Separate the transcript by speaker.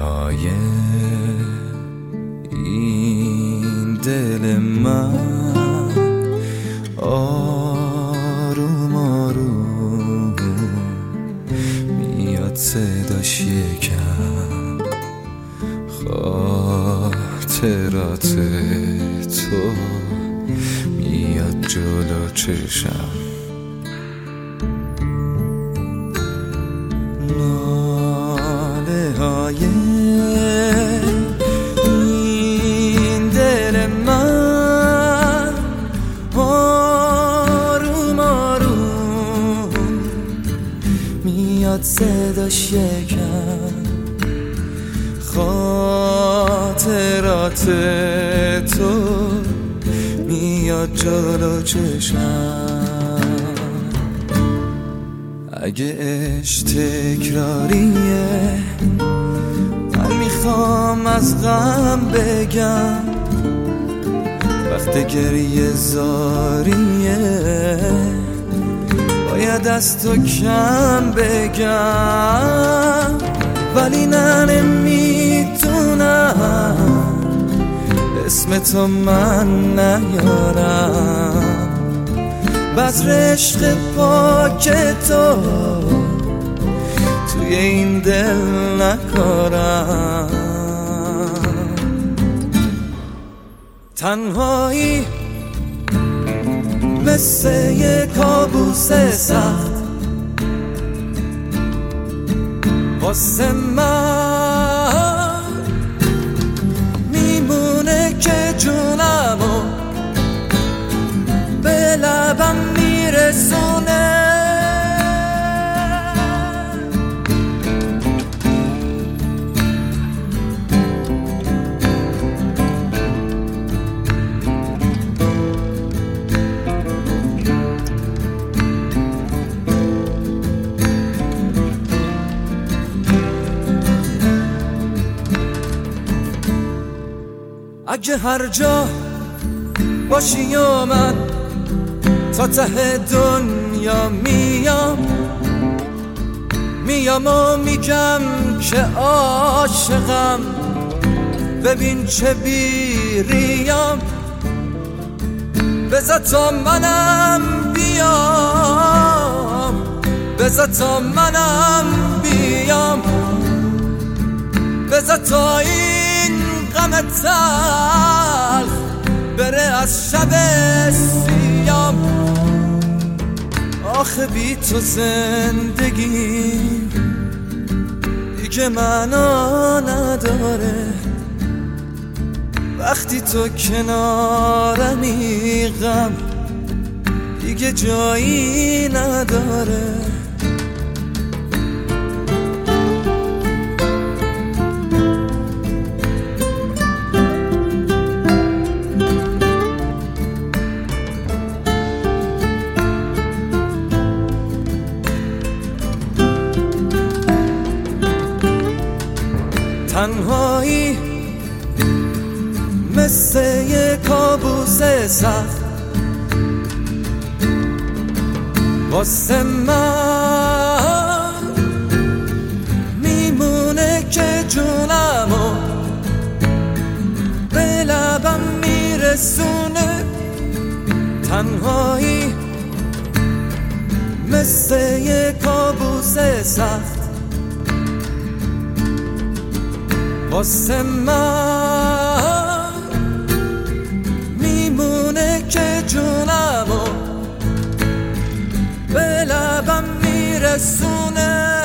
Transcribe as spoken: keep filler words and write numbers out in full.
Speaker 1: های این دل من آروم آروم میاد صداش یکم خاطرات تو میاد جلو چشم ناله های این دل من آروم آروم میاد صداش یکم خاطرات تو میاد جلو چشم اگه عشق تکراریه من میخوام از غم بگم وقت گریه زاریه باید از تو کم بگم ولی نه نمیتونم اسم تو من نیارم بذر عشق پاک تو توی این دل نکارم تنهایی مثل یه کابوس سخت واسه من میمونه که جونمو به لبم میرسونه اگه هر جا باشی و من تا ته دنیا میام میام و میگم که عاشقم ببین چه بیریام بذار تا منم بیام بذار تا منم بیام بذار تا این غم تلخ بره از شب سیام آخه بی تو زندگی دیگه معنا نداره وقتی تو کنارمی غم دیگه جایی نداره تنهایی مثل یه کابوس سخت واسه من میمونه که جونمو به لبم میرسونه تنهایی مثل یه کابوس سخت واسه من میمونه که جونمو به لبم میرسونه